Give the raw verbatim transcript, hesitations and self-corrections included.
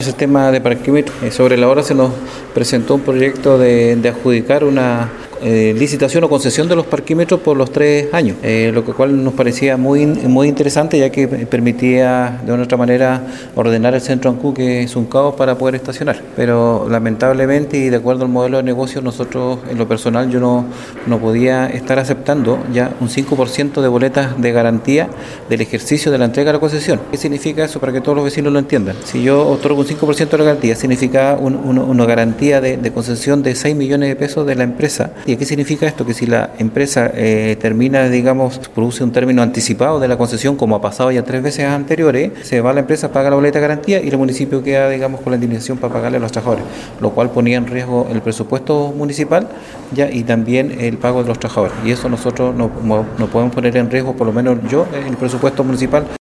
Ese tema de parquímetro, eh, sobre la hora se nos presentó un proyecto de, de adjudicar una eh, licitación o concesión de los parquímetros por los tres años, eh, lo cual nos parecía muy, muy interesante, ya que permitía de una otra manera ordenar el centro Ancud, que es un caos, para poder estacionar. Pero lamentablemente y de acuerdo al modelo de negocio, nosotros en lo personal yo no, no podía estar aceptando ya un cinco por ciento de boletas de garantía del ejercicio de la entrega de la concesión. ¿Qué significa eso para que todos los vecinos lo entiendan? Si yo otorgo un cinco por ciento de la garantía, significa un, un, una garantía de, de concesión de seis millones de pesos de la empresa. ¿Y qué significa esto? Que si la empresa eh, termina, digamos, produce un término anticipado de la concesión, como ha pasado ya tres veces anteriores, se va a la empresa, paga la boleta de garantía y el municipio queda, digamos, con la indemnización para pagarle a los trabajadores, lo cual ponía en riesgo el presupuesto municipal ya y también el pago de los trabajadores. Y eso nosotros no, no, no podemos poner en riesgo, por lo menos yo, el presupuesto municipal.